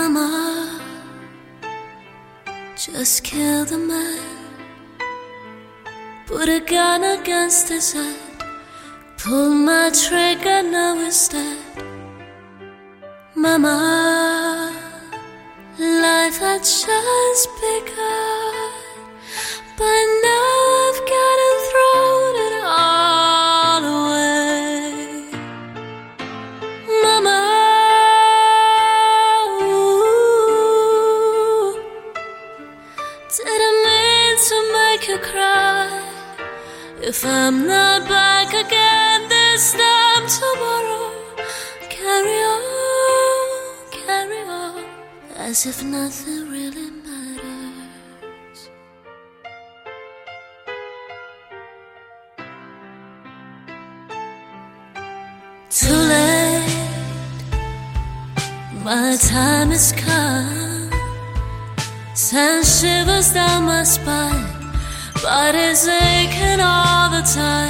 Mama, just kill the man. Put a gun against his head. Pull my trigger, now he's dead. Mama, life had just begun, but now I've got to throw it all away. Mama, ooh, didn't mean to make you cry. If I'm not back again this time tomorrow, carry on, as if nothing really matters. Too late, my time has come. Sends shivers down my spine, body's aching all the time.